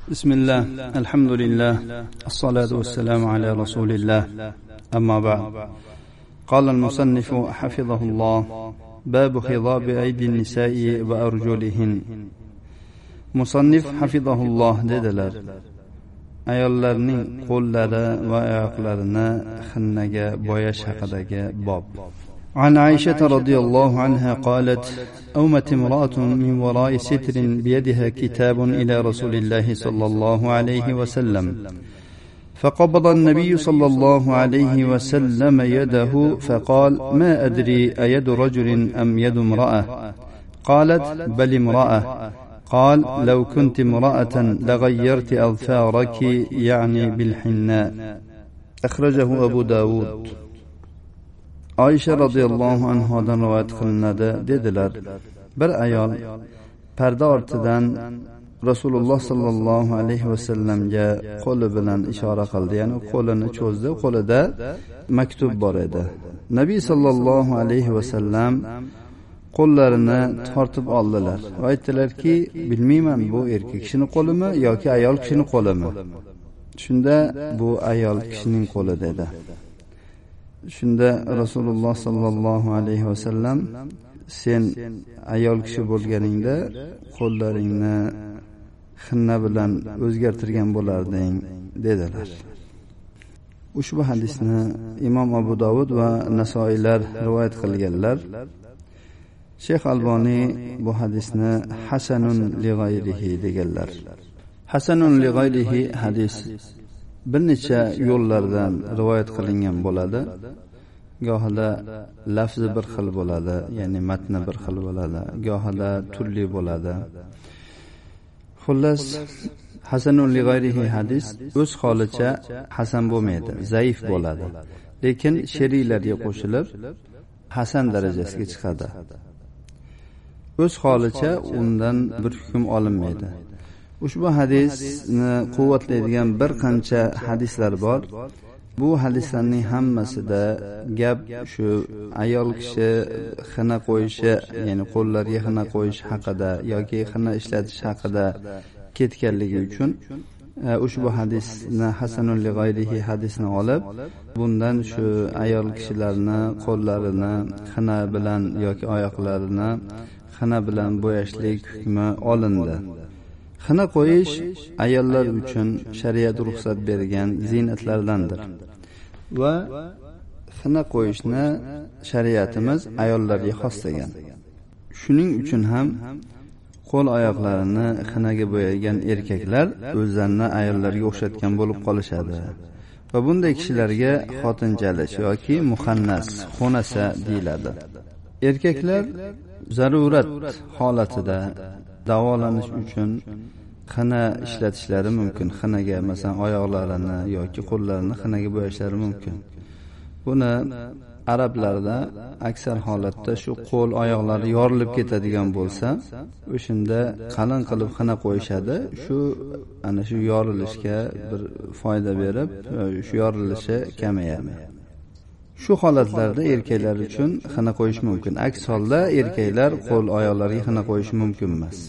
بسم الله الحمد لله الصلاة والسلام على رسول الله أما بعد قال المصنف حفظه الله باب خضاب أيدي النساء وأرجلهن مصنف حفظه الله dediler ayollarning qo'llari va oyoqlarini xinnaga bo'yash haqidagi bob. عن عائشة رضي الله عنها قالت أومت امرأة من وراء ستر بيدها كتاب إلى رسول الله صلى الله عليه وسلم فقبض النبي صلى الله عليه وسلم يده فقال ما أدري أيد رجل أم يد امرأة قالت بل امرأة قال لو كنت امرأة لغيرت أظفارك يعني بالحناء أخرجه أبو داود. Oysha radhiyallohu anhodan rivoyat qilinadi dedilar bir ayol parda ortidan Rasululloh sallallohu alayhi vasallamga qo'li bilan ishora qildi, ya'ni qo'lini cho'zdi, qo'lida maktub bor edi. Nabiy sallallohu alayhi vasallam qo'llarini tortib oldilar va aytdilarki, bilmayman bu erkak kishining qo'limi yoki ayol kishining qo'limi. Shunda bu ayol kishining qo'li dedi. Shunda Rasululloh sallallohu alayhi vasallam sen ayol kishi bo'lganingda qo'llaringni xinna bilan o'zgartirgan bo'larding dedilar. Ushbu hadisni Imom Abu Dovud va Nasoiylar rivoyat qilganlar. Sheyx Alboniy bu hadisni hasanun li g'ayrihi deganlar. Hasanun li g'ayrihi hadis bir necha yo'llardan rivoyat qilingan bo'ladi. Gohida lafzi bir xil bo'ladi, ya'ni matni bir xil bo'ladi, gohida turli bo'ladi. Xullas, hasanun li g'ayrihi hadis o'z holicha hasan bo'lmaydi, zaif bo'ladi. Lekin sheriylarga qo'shilib hasan darajasiga chiqadi. O'z holicha undan bir hukm olinmaydi. Ushbu hadisni quvvatlaydigan bir qancha hadislar bor. Bu hadislarning hammasida gap shu ayol kishi xina qo'yishi, ya'ni qo'llariga xina qo'yish haqida yoki xina ishlatish haqida ketganligi uchun ushbu hadisni hasanul li g'ayrihi hadisni olib, bundan shu ayol kishilarni qo'llarini xina bilan yoki oyoqlarini xina bilan bo'yashlik hukmi olindi. Xina qo'yish ayollar uchun shariat ruxsat bergan ziynatlardandir. Va xina qo'yishni shariatimiz ayollarga xoslagan. Shuning uchun ham qo'l oyoqlarini xinaga bo'yagan erkaklar o'zlarini ayollarga o'xshatgan bo'lib qolishadi. Va bunday kishilarga xotinchalish yoki muhannas, xonasa deyiladi. Erkaklar zarurat holatida davolanish uchun xina ishlatishlari mumkin. Xinaga masalan oyoqlarini yoki qo'llarini xinaga bo'yashlari mumkin. Buni arablarda aksar holatda shu qo'l oyoqlari yorilib ketadigan bo'lsa, o'shanda qalin qilib xina qo'yishadi. Shu ana shu yorilishga bir foyda berib, shu yorilishi kamayadi. Shu holatlarda erkaklar uchun xina qo'yish mumkin. Aks holda erkaklar qo'l oyoqlariga xina qo'yish mumkin emas.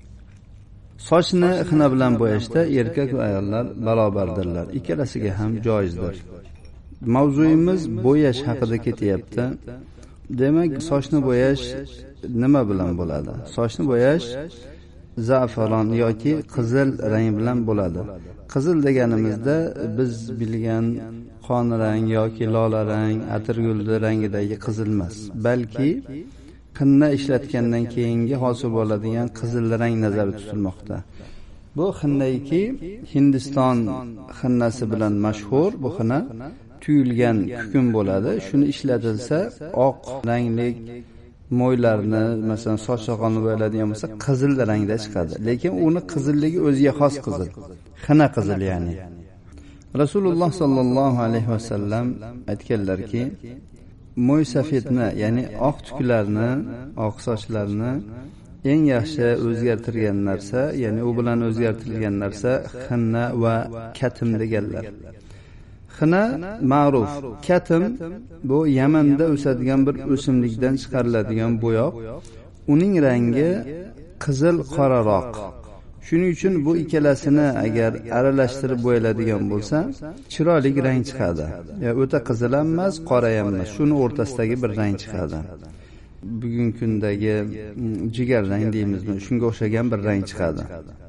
Sochni xina bilan bo'yashda erkak va ayollar barobardirlar. Ikkalasiga ham joizdir. Mavzuyimiz bo'yash haqida ketyapti. Demak, sochni bo'yash nima bilan bo'ladi? Sochni bo'yash za'faron yoki qizil rang bilan bo'ladi. Qizil deganimizda biz bilgan qon rang yoki lola rang, atirgulli rangidagi qizil emas, balki xinna ishlatgandan keyingi hosil bo'ladigan qizil rang nazarda tutilmoqda. Bu xinnaki Hindiston xinnasi bilan mashhur. Bu xina tuyulgan kukun bo'ladi. Shuni ishlatilsa oq rangli mo'ylarni, masalan soch soqolni bo'yaladigan bo'lsa qizil rangda chiqadi. Lekin uni qizilligi o'ziga xos qizil. Xina qizil ya'ni. Rasululloh sallallohu alayhi vasallam aytganlarki, mo'y safetni, ya'ni oq tuklarni, oq sochlarni eng yaxshi o'zgartirgan narsa, ya'ni u bilan o'zgartirilgan narsa xinna va katim deganlar. Xina ma'ruf. Katim bu Yamanda o'sadigan bir o'simlikdan chiqariladigan bo'yoq. Uning rangi qizil qoraroq. Shuning uchun bu ikkalasini agar aralashtirib bo'yaladigan bo'lsa, chiroyli rang chiqadi. O'ta qizil ham emas, qora ham emas, shuni o'rtasidagi bir rang chiqadi. Bugungi kundagi jigar rang deymizmi, shunga o'xshagan bir rang chiqadi.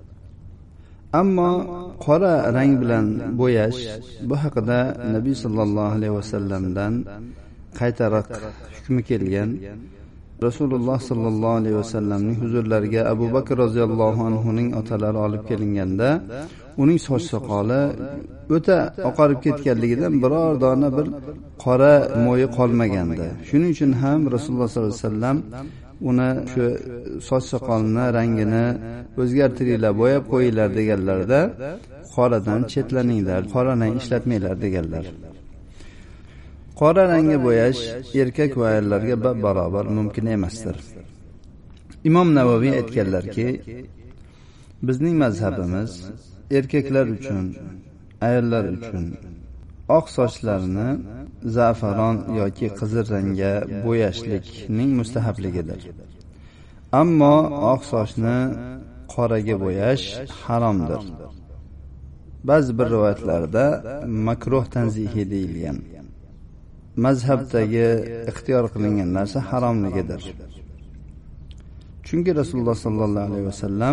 Ammo qora rang bilan bo'yash bu haqida Nabiy sallallohu alayhi vasallamdan qaytariq hukmi kelgan. Rasululloh sallallohu alayhi vasallamning huzurlariga Abu Bakr roziyallohu anhuning otalari olib kelinganda, uning soch soqoli o'ta oqarib ketganligidan biror dona bir qora mo'yi qolmagandi. Shuning uchun ham Rasululloh sallallohu alayhi vasallam uni shu soch soqolini rangini o'zgartiringlar, bo'yab qo'yinglar deganlarda, qoradan chetlaninglar, qora rang ishlatmanglar deganlar. Qora rangga bo'yash erkak va ayollarga barobar mumkin emasdir. Imom Navoiy aytganlarki, bizning mazhabimiz erkaklar uchun, ayollar uchun oq sochlarni za'faron yoki qizil rangga bo'yashlikning mustahabligidir. Ammo oq sochni qoraga bo'yash haromdir. Ba'zi bir rivoyatlarda makruh tanzihi deyilgan. Mazhabdagi ixtiyor qilingan narsa haromligidir. Chunki Rasululloh sallallohu alayhi vasallam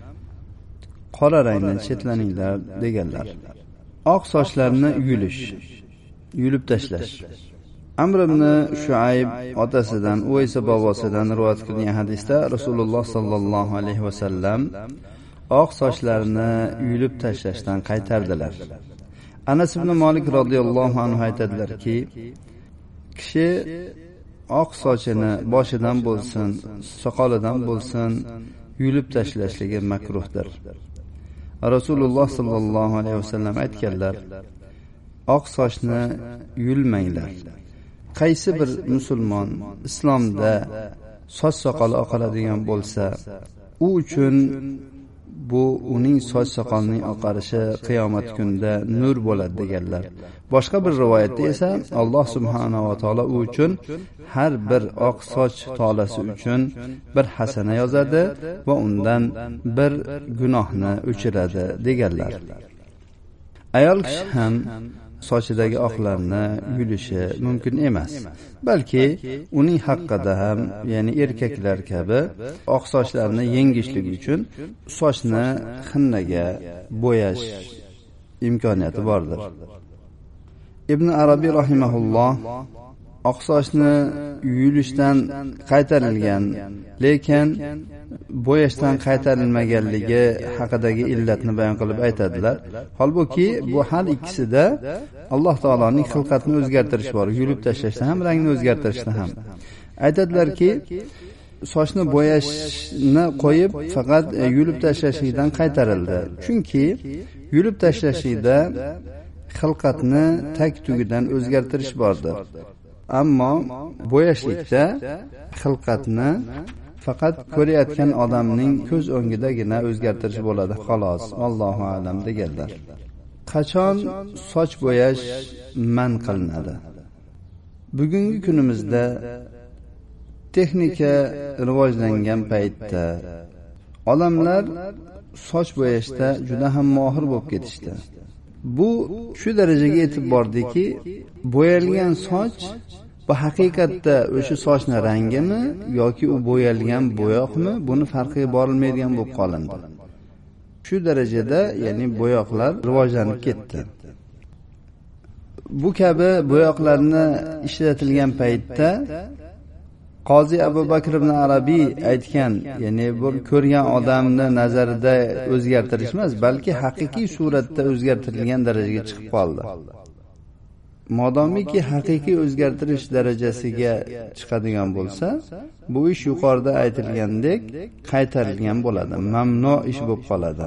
qora rangdan chetlaninglar deganlar. Oq sochlarni yulib tashlash. Amr ibn Shuayb otasidan, u esa bobosidan rivoyat qilingan hadisda Rasululloh sallallohu alayhi vasallam oq sochlarni yulib tashlashdan qaytardilar. Anas ibn Malik radhiyallohu anhu aytadilarki, kishi oq sochini boshidan bo'lsin, soqolidan bo'lsin yulib tashlashligi makruhdir. Rasululloh sallallohu alayhi vasallam aytganlar, oq sochni yulmanglar. Qaysi bir musulmon islomda soch soqoli oqaradigan bo'lsa, u uchun bu uning soch soqolining oqarishi qiyomat kunida nur bo'ladi deganlar. Boshqa bir rivoyatda esa Alloh subhanahu va taolo u uchun har bir oq soch tolasi uchun bir hasana yozadi va undan bir gunohni o'chiradi deganlar. Ayol kishi ham sochidagi oqlarni yulishi mumkin emas. Balki uning haqqida ham, ya'ni erkaklar kabi oq sochlarni yengishligi uchun sochni xinnaga bo'yash imkoniyati bordir. Ibn Arabiy rahimahulloh oq sochni yulishdan qaytarilgan, lekin bo'yashdan qaytarilmaganligi haqidagi illatni bayon qilib aytadilar. Holbuki bu har ikkisida Alloh taoloning xilqatini o'zgartirish bor. Yulib tashlashda ham, rangni o'zgartirishda ham. Aytadilarki, sochni bo'yashni qo'yib faqat yulib tashlashlikdan qaytarildi. Chunki yulib tashlashlikda xilqatni tag-tugidan o'zgartirish bordir. Ammo bo'yashlikda xilqatni faqat ko'rayotgan odamning ko'z o'ngidagina o'zgartirish bo'ladi, xolos. Allohu a'lam deganlar. Qachon soch bo'yash man qilinadi? Bugungi kunimizda texnika rivojlangan paytda odamlar soch bo'yashda juda ham mohir bo'lib ketishdi. Bu shu darajaga yetib bordiki, bo'yalgan soch bu haqiqatda o'sha sochning rangimi yoki u bo'yalgan bo'yoqmi, buni farqiga borilmaydigan bo'lib qolindi. Shu darajada, ya'ni bo'yoqlar rivojlanib ketdi. Bu kabi bo'yoqlarni ishlatilgan paytda Qozi Abu Bakr ibn Arabiy aytgan, ya'ni bu ko'rgan odamni nazarida o'zgartirish emas, balki haqiqiy suratda o'zgartirilgan darajaga chiqib qoldi. Modomiki haqiqiy o'zgartirish darajasiga chiqadigan bo'lsa, bu ish yuqorida aytilgandek qaytarilgan bo'ladi, mamnu ish bo'lib qoladi.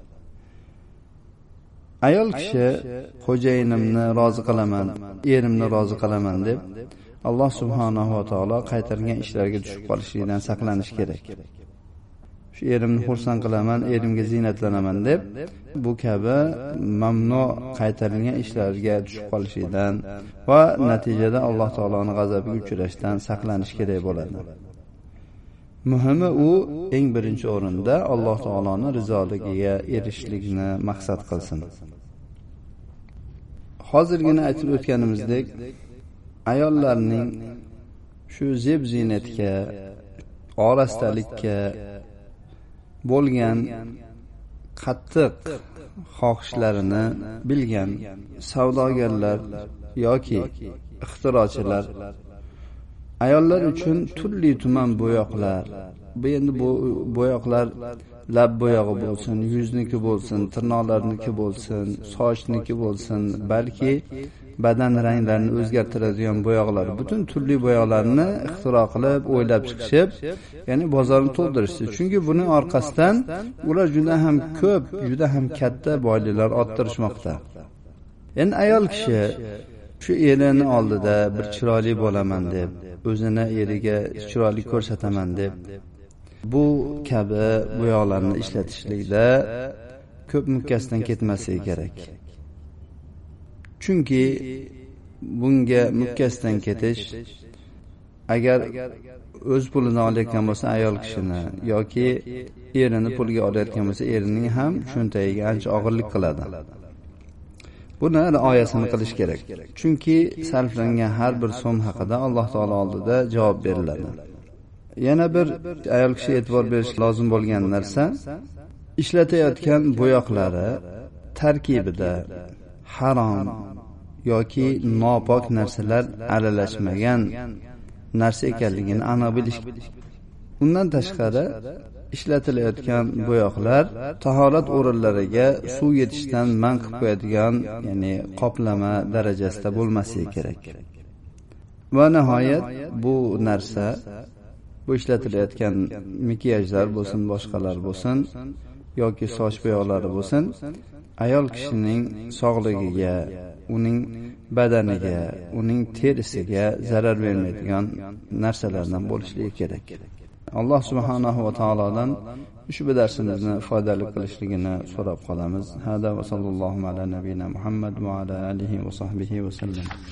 Ayol kishi xo'jayinimni rozi qilaman, erimni rozi qilaman deb Alloh subhanahu va taolo qaytargan ishlarga tushib qolishlikdan saqlanish kerak. Shu erimni xursand qilaman, erimga ziynatlanaman deb bu kabi mamnu qaytarilgan ishlarga tushib qolishlikdan va natijada Alloh taoloning g'azabiga uchrashdan saqlanish kerak bo'ladi. Muhimi u eng birinchi o'rinda Alloh taoloning rizoligiga erishishlikni maqsad qilsin. Hozirgina aytib o'tganimizdek, ayollarning shu zeb-ziynatga, orastalikka bo'lgan qattiq xohishlarini bilgan savdogarlar yoki ixtirochilar ayollar uchun turli tuman bo'yoqlar, bu endi bu bo'yoqlar lab bo'yog'i bo'lsin, yuzniki bo'lsin, tirnoqlarniki bo'lsin, sochniki bo'lsin, balki badan ranglarini o'zgartiradigan bo'yoqlar, butun turli bo'yoqlarni ixtiro qilib, o'ylab chiqishib, ya'ni bozorni to'ldirishdi. Chunki buning orqasidan ular juda ham ko'p, juda ham katta boyliklar orttirishmoqda. Endi ayol kishi shu erini oldida bir chiroyli bo'laman deb, o'zini eriga chiroyli ko'rsataman deb bu kabi bo'yoqlarni ishlatishlikda ko'p mukkasidan ketmasligi kerak. Chunki bunga mukkasidan ketish, agar o'z pulini olayotgan bo'lsa ayol kishini yoki erini pulga olayotgan bo'lsa erining ham cho'ntagiga ancha og'irlik qiladi. Buni rioyasini qilish kerak. Chunki sarflangan har bir so'm haqida Alloh taolo oldida javob beriladi. Yana bir ayol kishi e'tibor berish lozim bo'lgan narsa, ishlatayotgan bo'yoqlari tarkibida harom yoki nopok narsalar aralashmagan narsa ekanligini aniq bilish. Undan tashqari ishlatilayotgan bo'yoqlar tahorat o'rinlariga suv yetishdan man qilib qo'yadigan, ya'ni qoplama darajasida bo'lmasligi kerak. Va nihoyat bu narsa, bu ishlatilayotgan makiyajlar bo'lsin, boshqalar bo'lsin yoki soch bo'yoqlari bo'lsin, ayol kishining sog'ligiga, uning badaniga, uning terisiga zarar bermaydigan narsalardan bo'lishligi kerak. Alloh subhanahu va taolodan ushbu darsimizni foydali qilishligini so'rab qolamiz. Hada va sallallohu ala nabiyina Muhammad va ala alihi va sahbihi va sallam.